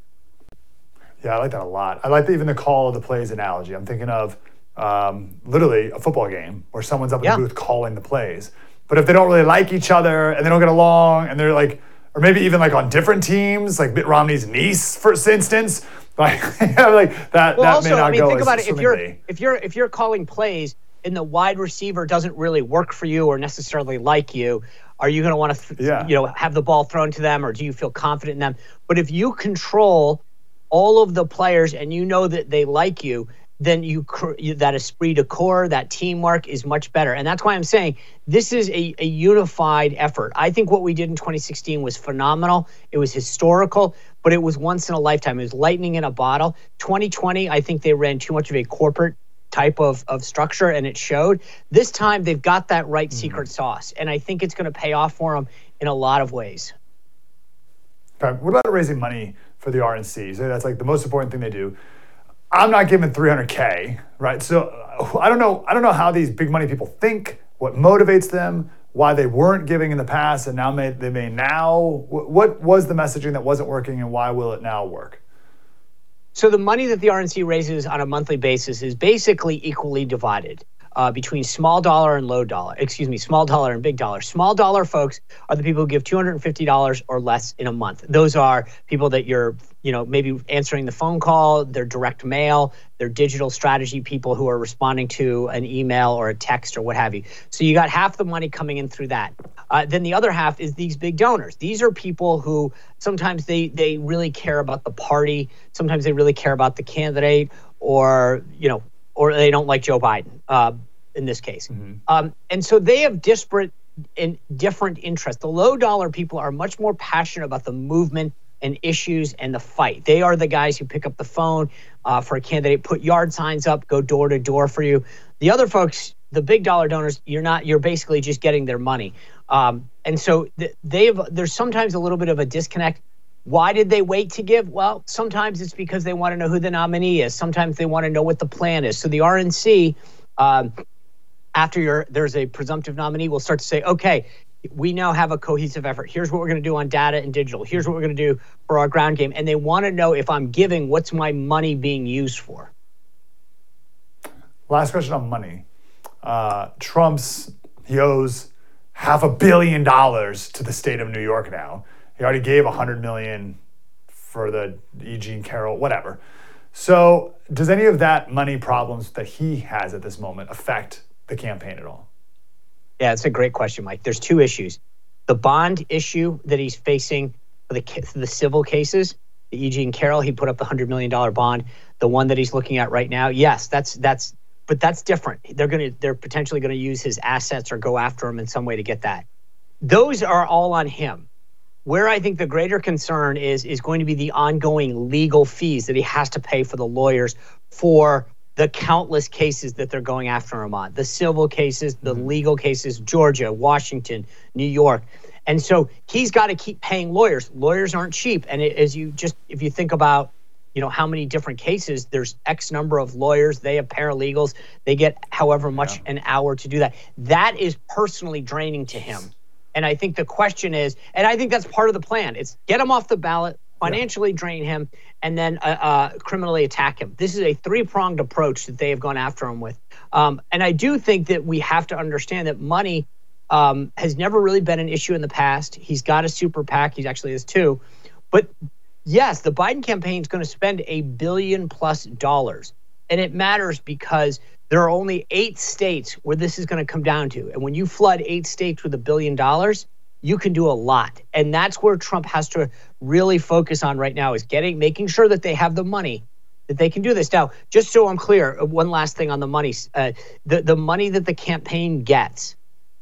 Yeah, I like that a lot. I like the, even the call of the plays analogy. I'm thinking of um, literally a football game where someone's up in yeah. the booth calling the plays. But if they don't really like each other and they don't get along and they're like, or maybe even like on different teams, like Mitt Romney's niece, for instance, like, like that, well, that also, may not I mean, go think as about it. If you're, swimmingly. if you're, if you're calling plays and the wide receiver doesn't really work for you or necessarily like you, are you going to want to, th- yeah. you know, have the ball thrown to them, or do you feel confident in them? But if you control all of the players and you know that they like you, then you that esprit de corps, that teamwork is much better. And that's why I'm saying this is a, a unified effort. I think what we did in twenty sixteen was phenomenal. It was historical, but it was once in a lifetime. It was lightning in a bottle. twenty twenty, I think they ran too much of a corporate type of, of structure, and it showed. This time, they've got that right mm-hmm. secret sauce, and I think it's going to pay off for them in a lot of ways. Okay. What about raising money for the R N C? So that's like the most important thing they do. I'm not giving three hundred K, right? So I don't know. I don't know how these big money people think, what motivates them, why they weren't giving in the past, and now may, they may now. What was the messaging that wasn't working, and why will it now work? So the money that the R N C raises on a monthly basis is basically equally divided uh, between small dollar and low dollar. Excuse me, small dollar and big dollar. Small dollar folks are the people who give two hundred fifty dollars or less in a month. Those are people that you're, you know, maybe answering the phone call, they're direct mail, they're digital strategy people who are responding to an email or a text or what have you. So you got half the money coming in through that. Uh, then the other half is these big donors. These are people who sometimes they they really care about the party, sometimes they really care about the candidate, or, you know, or they don't like Joe Biden uh, in this case. Mm-hmm. Um, and so they have disparate and different interests. The low dollar people are much more passionate about the movement and issues and the fight. They are the guys who pick up the phone uh, for a candidate, put yard signs up, go door to door for you. The other folks, the big dollar donors, you're not, you're basically just getting their money. Um, and so th- they've, there's sometimes a little bit of a disconnect. Why did they wait to give? Well, sometimes it's because they want to know who the nominee is. Sometimes they want to know what the plan is. So the R N C, um, after you're, there's a presumptive nominee, will start to say, okay, we now have a cohesive effort. Here's what we're going to do on data and digital. Here's what we're going to do for our ground game. And they want to know, if I'm giving, what's my money being used for? Last question on money. Uh, Trump's, he owes half a billion dollars to the state of New York now. He already gave one hundred million dollars for the E. Jean Carroll, whatever. So does any of that money problems that he has at this moment affect the campaign at all? Yeah, it's a great question, Mike. There's two issues. The bond issue that he's facing for the, the civil cases, the E. Jean Carroll, he put up the one hundred million dollars bond. The one that he's looking at right now, yes, that's that's, but that's different. They're going to, they're potentially going to use his assets or go after him in some way to get that. Those are all on him. Where I think the greater concern is, is going to be the ongoing legal fees that he has to pay for the lawyers for the countless cases that they're going after him on. The civil cases, the mm-hmm. legal cases, Georgia, Washington, New York. And so he's got to keep paying lawyers. Lawyers aren't cheap. And it, as you just, if you think about, you know, how many different cases, there's X number of lawyers, they have paralegals, they get however much yeah. an hour to do that. That is personally draining to him. And I think the question is, and I think that's part of the plan, it's get him off the ballot, financially yeah. drain him, and then uh, uh, criminally attack him. This is a three-pronged approach that they have gone after him with. Um, and I do think that we have to understand that money um, has never really been an issue in the past. He's got a super PAC. He actually has two. But yes, the Biden campaign is going to spend a billion plus dollars. And it matters because there are only eight states where this is going to come down to. And when you flood eight states with a billion dollars, you can do a lot. And that's where Trump has to really focus on right now, is getting, making sure that they have the money, that they can do this. Now, just so I'm clear, one last thing on the money. Uh, the, the money that the campaign gets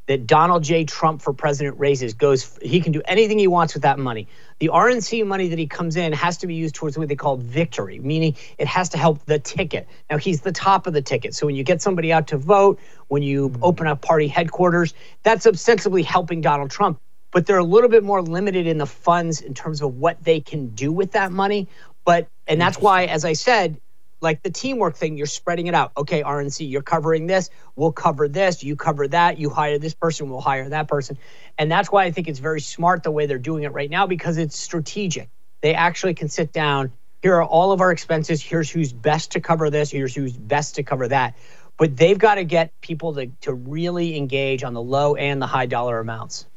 that Donald J. Trump for president raises goes, he can do anything he wants with that money. The R N C money that he comes in has to be used towards what they call victory, meaning it has to help the ticket. Now, he's the top of the ticket. So when you get somebody out to vote, when you mm-hmm. open up party headquarters, that's ostensibly helping Donald Trump. But they're a little bit more limited in the funds in terms of what they can do with that money. But, and that's why, as I said, like the teamwork thing, you're spreading it out. Okay, R N C, you're covering this. We'll cover this. You cover that. You hire this person. We'll hire that person. And that's why I think it's very smart the way they're doing it right now, because it's strategic. They actually can sit down. Here are all of our expenses. Here's who's best to cover this. Here's who's best to cover that. But they've got to get people to, to really engage on the low and the high dollar amounts.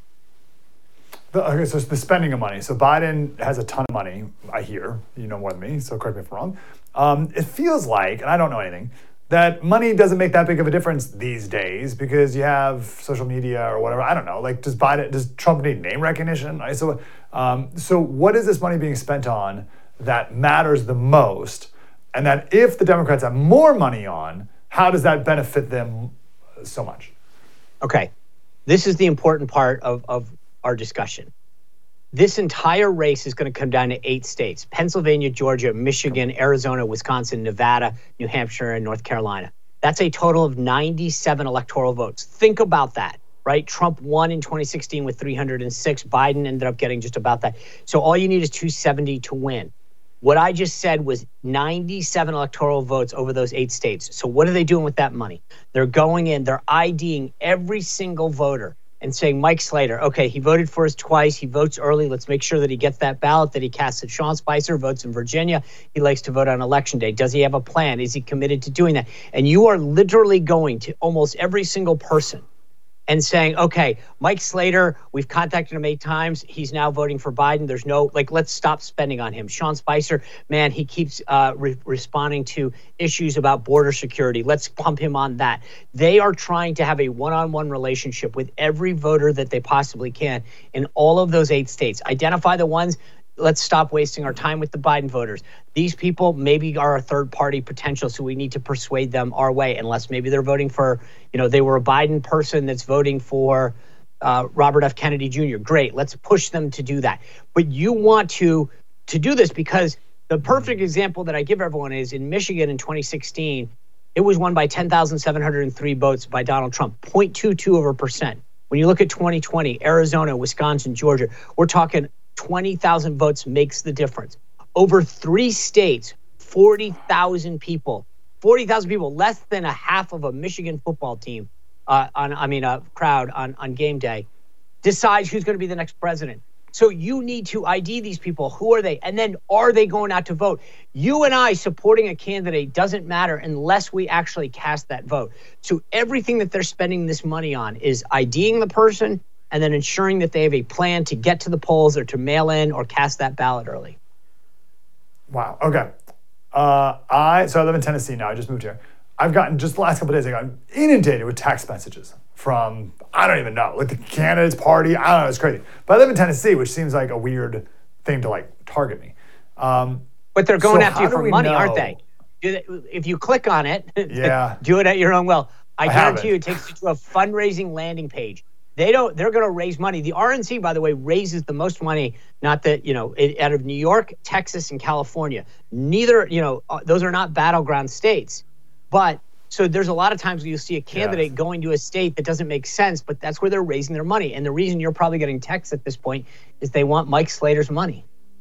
The, okay, so it's the spending of money. So Biden has a ton of money, I hear. You know more than me, so correct me if I'm wrong. Um, it feels like, and I don't know anything, that money doesn't make that big of a difference these days because you have social media or whatever. I don't know. Like, does Biden, does Trump need name recognition? So, um, so what is this money being spent on that matters the most? And that if the Democrats have more money on, how does that benefit them so much? Okay, this is the important part of, of our discussion. This entire race is going to come down to eight states: Pennsylvania, Georgia, Michigan, Arizona, Wisconsin, Nevada, New Hampshire, and North Carolina. That's a total of ninety-seven electoral votes. Think about that, right? Trump won in twenty sixteen with three hundred six. Biden ended up getting just about that. So all you need is two seventy to win. What I just said was ninety-seven electoral votes over those eight states. So what are they doing with that money? They're going in, they're IDing every single voter and saying, Mike Slater, okay, he voted for us twice. He votes early. Let's make sure that he gets that ballot that he casts at. Sean Spicer votes in Virginia. He likes to vote on election day. Does he have a plan? Is he committed to doing that? And you are literally going to almost every single person and saying, okay, Mike Slater, we've contacted him eight times. He's now voting for Biden. There's no, like, let's stop spending on him. Sean Spicer, man, he keeps uh, re- responding to issues about border security. Let's pump him on that. They are trying to have a one-on-one relationship with every voter that they possibly can in all of those eight states. Identify the ones. Let's stop wasting our time with the Biden voters. These people maybe are a third party potential, so we need to persuade them our way, unless maybe they're voting for, you know, they were a Biden person that's voting for uh, Robert F. Kennedy Junior Great. Let's push them to do that. But you want to to do this because the perfect example that I give everyone is in Michigan in twenty sixteen, it was won by ten thousand seven hundred three votes by Donald Trump, zero point two two of a percent. When you look at twenty twenty, Arizona, Wisconsin, Georgia, we're talking twenty thousand votes makes the difference. Over three states, forty thousand people, forty thousand people, less than a half of a Michigan football team, uh, on I mean, a crowd on, on game day, decides who's going to be the next president. So you need to I D these people. Who are they? And then are they going out to vote? You and I supporting a candidate doesn't matter unless we actually cast that vote. So everything that they're spending this money on is IDing the person and then ensuring that they have a plan to get to the polls or to mail in or cast that ballot early. Wow. Okay. Uh, I so I live in Tennessee now. I just moved here. I've gotten, just the last couple of days, I got inundated with text messages from, I don't even know, like the candidates party. I don't know. It's crazy. But I live in Tennessee, which seems like a weird thing to like target me. Um, but they're going so after you for money, know? aren't they? If you click on it, yeah. do it at your own will. I, I guarantee you it takes you to a fundraising landing page. They don't, they're going to raise money. The R N C, by the way, raises the most money, not that, you know, it, out of New York, Texas, and California. Neither, you know, uh, those are not battleground states. But so there's a lot of times you'll see a candidate yes. going to a state that doesn't make sense, but that's where they're raising their money. And the reason you're probably getting texts at this point is they want Mike Slater's money.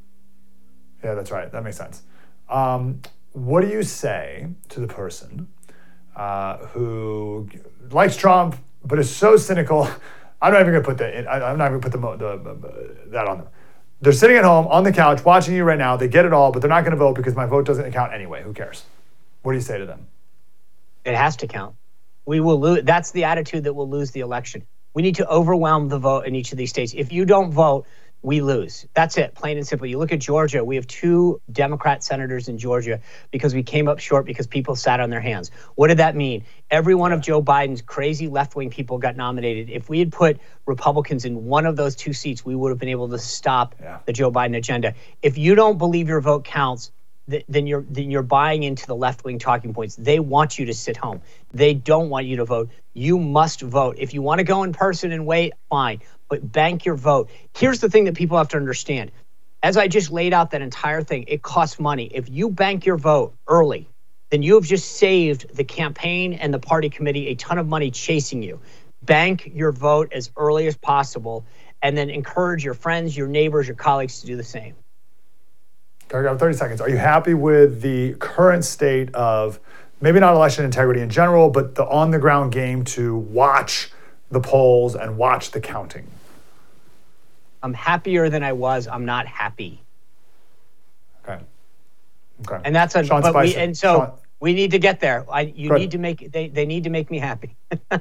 Yeah, that's right. That makes sense. Um, what do you say to the person uh, who likes Trump, but is so cynical? I'm not even going to put that. I'm not even going to put the, the, that on them. They're sitting at home on the couch watching you right now. They get it all, but they're not going to vote because my vote doesn't count anyway. Who cares? What do you say to them? It has to count. We will lose. That's the attitude that will lose the election. We need to overwhelm the vote in each of these states. If you don't vote, we lose. That's it, plain and simple. You look at Georgia, we have two Democrat senators in Georgia because we came up short because people sat on their hands. What did that mean? Every one of Joe Biden's crazy left-wing people got nominated. If we had put Republicans in one of those two seats, we would have been able to stop yeah. the Joe Biden agenda. If you don't believe your vote counts, th- then you're then you're buying into the left-wing talking points. They want you to sit home. They don't want you to vote. You must vote. If you want to go in person and wait, fine, but bank your vote. Here's the thing that people have to understand. As I just laid out that entire thing, it costs money. If you bank your vote early, then you have just saved the campaign and the party committee a ton of money chasing you. Bank your vote as early as possible, and then encourage your friends, your neighbors, your colleagues to do the same. Okay, we got thirty seconds. Are you happy with the current state of maybe not election integrity in general, but the on-the-ground game to watch the polls and watch the counting? I'm happier than I was. I'm not happy. Okay. Okay. And that's a Sean but we, Spicer. and so Sean, we need to get there. I you Good. need to make they they need to make me happy.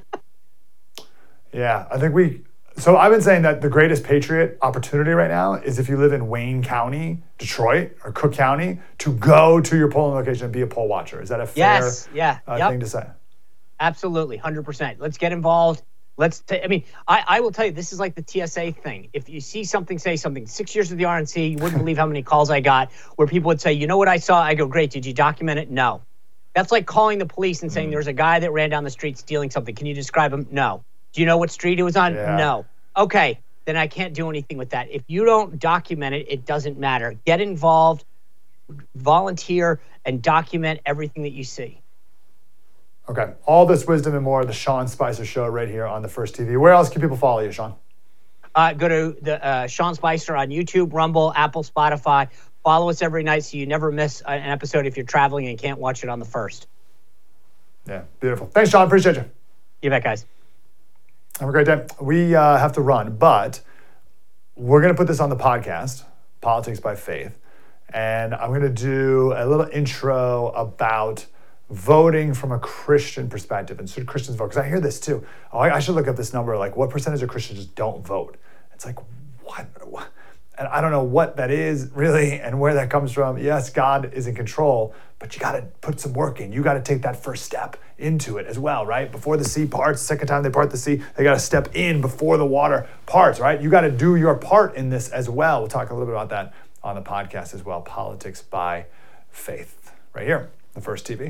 Yeah, I think we. So I've been saying that the greatest patriot opportunity right now is if you live in Wayne County, Detroit, or Cook County, to go to your polling location and be a poll watcher. Is that a fair Yes, yeah, uh, yep. thing to say? Absolutely, one hundred percent. Let's get involved. Let's. T- I mean, I, I will tell you, this is like the T S A thing. If you see something, say something. Six years with the R N C, you wouldn't believe how many calls I got where people would say, "You know what I saw?" I go, "Great. Did you document it?" No. That's like calling the police and saying, mm. "There's a guy that ran down the street stealing something. Can you describe him?" No. Do you know what street it was on? Yeah. No. Okay, then I can't do anything with that. If you don't document it, it doesn't matter. Get involved, volunteer, and document everything that you see. Okay. All this wisdom and more, the Sean Spicer Show right here on the First T V. Where else can people follow you, Sean? Uh, go to the uh, Sean Spicer on YouTube, Rumble, Apple, Spotify. Follow us every night so you never miss an episode if you're traveling and can't watch it on the first. Yeah, beautiful. Thanks, Sean. Appreciate you. You bet, guys. Have a great day. We uh, have to run, but we're going to put this on the podcast, Politics by Faith, and I'm going to do a little intro about voting from a Christian perspective, and should Christians vote? Because I hear this too. Oh, I, I should look up this number. Like, what percentage of Christians just don't vote? It's like, what? what? And I don't know what that is really and where that comes from. Yes, God is in control, but you got to put some work in. You got to take that first step into it as well, right? Before the sea parts, second time they part the sea, they got to step in before the water parts, right? You got to do your part in this as well. We'll talk a little bit about that on the podcast as well. Politics by Faith, right here, the First T V.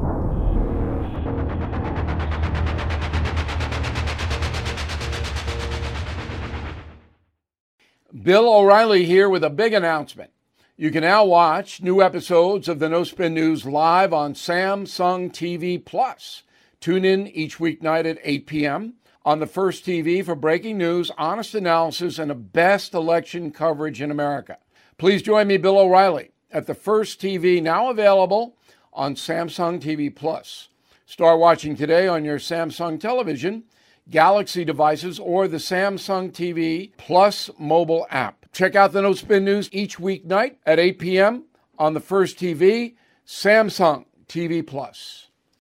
Bill O'Reilly here with a big announcement. You can now watch new episodes of the No Spin News live on Samsung T V Plus. Tune in each weeknight at eight p.m. on the First T V for breaking news, honest analysis, and the best election coverage in America. Please join me, Bill O'Reilly, at the First T V, now available on Samsung T V Plus. Start watching today on your Samsung television, Galaxy devices, or the Samsung T V Plus mobile app. Check out the No Spin News each weeknight at eight p.m. on the First T V, Samsung T V Plus.